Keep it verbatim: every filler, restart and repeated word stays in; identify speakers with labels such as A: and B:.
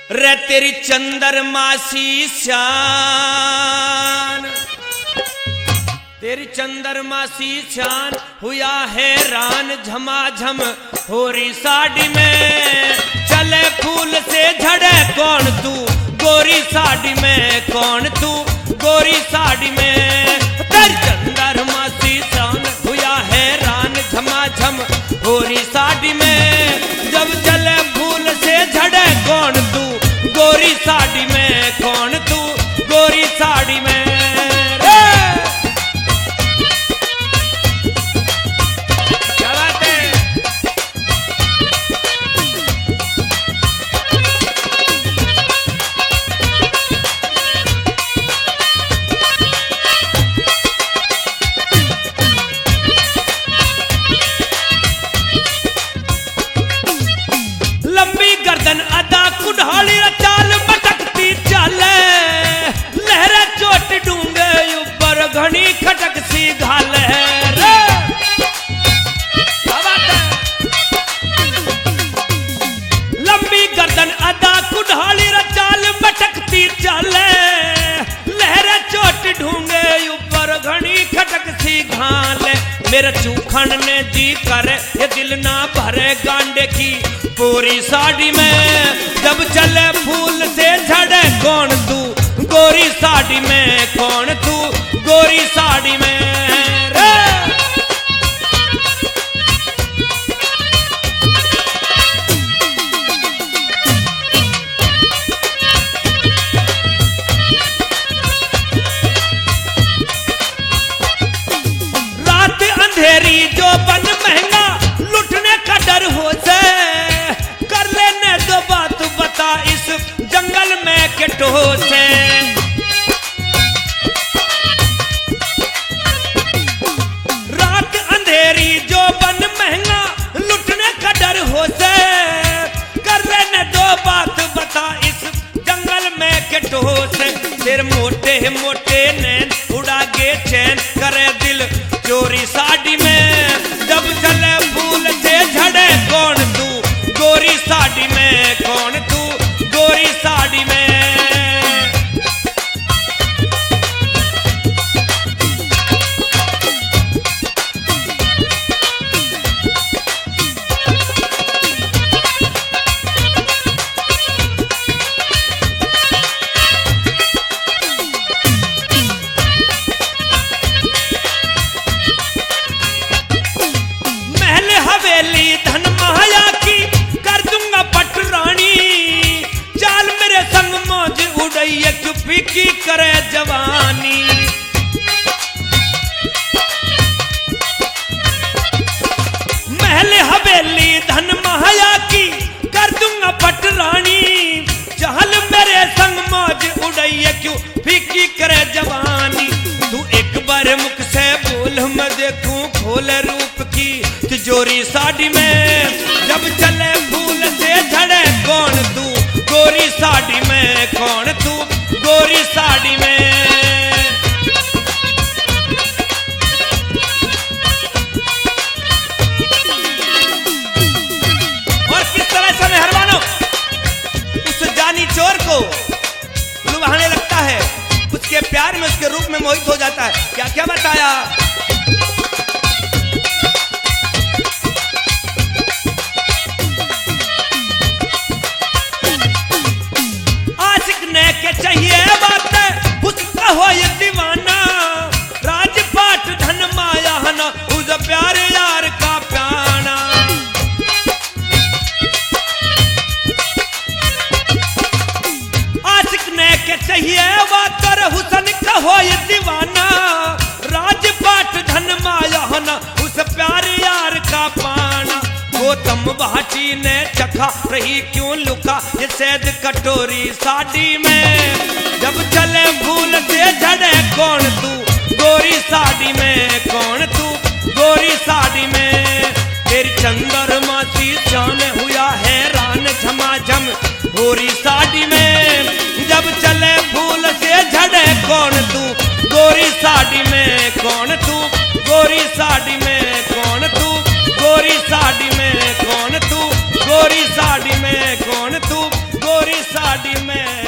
A: रे तेरी चंद्रमासी श्यान, तेरी चंद्रमासी श्यान हुआ हैरान झमाझम होरी साड़ी में। चले फूल से झड़े कौन तू गोरी साड़ी में, कौन तू गोरी साड़ी में। तेरी चंद्रमासी श्यान हुआ हैरान झमाझम होरी साड़ी में। जब चले फूल से झड़े कौन तू गोरी साड़ी में, कौन तू गोरी साड़ी में। गर्दन अदा कुढ़ाली चाल मटकती चाले, लहरा चोट डूंगे ऊपर घनी खटक सी घाल है रे। लंबी गर्दन अदा कुढ़ाली चाल मटकती चाले, लहरा चोट ढूंगे ऊपर घनी खटक सी घाल। मेरा चूखन ने जी करे ये दिल ना भरे गांडे की पूरी साड़ी में। जब चले फूल से झड़े कौन तू गोरी साड़ी में, कौन तू गोरी साड़ी में रे। रात अंधेरी जो बन महंगा लुटने का डर हो जाए, इस जंगल में केटो से। रात अंधेरी जो बन महंगा लुटने का डर हो से, कर लेने दो बात बता इस जंगल में केटो से। तेरे मोटे मोटे नैन उड़ा गे चैन करे दिल चोरी साड़ी में। जब चले फूल से झड़े कौन तू गोरी साड़ी में, कौन तू गोरी साड़ी में। महल हवेली धन माया की कर दूंगा पटरानी, चाल मेरे संग मौज उड़ैया चुप्पी की करे जवानी। महल हवेली धन माया की कर दूंगा पटरानी, चाल मेरे संग मौज उड़ैया क्यों फीकी करे जवानी। तू एक बार मुख से बोल मैं देखूं खोल रूप की तिजोरी साड़ी में। जब चले फूल से झड़े कौन तू गोरी साड़ी में, कौन तू गोरी साड़ी में। और किस तरह से मेहरबानों उस जानी चोर को लुभाने लगता है, उसके प्यार में उसके रूप में मोहित हो जाता है। क्या क्या बताया। के चाहिए बात उसका हो ये दीवाना, राजपाट धन माया ना उस प्यारे यार का प्याना। आशिक ने के चाहिए बात हुसन का हो ये दीवाना, राजपाट धन माया ना उस प्यारे यार का पाना। गौतम भाटी ने चखा रही क्यों लुका ये सैद कटोरी साड़ी में। जब चले फूल से झड़े कौन तू गोरी साड़ी में, कौन तू गोरी साड़ी में। तेरी चंद्रमासी श्यान हुआ हैरान झमाझम होरी साड़ी में। जब चले फूल से झड़े कौन तू गोरी साड़ी में, कौन तू गोरी साड़ी में, कौन तू गोरी साड़ी में, कौन तू गोरी साड़ी में, कौन तू गोरी साड़ी। गाड़ी में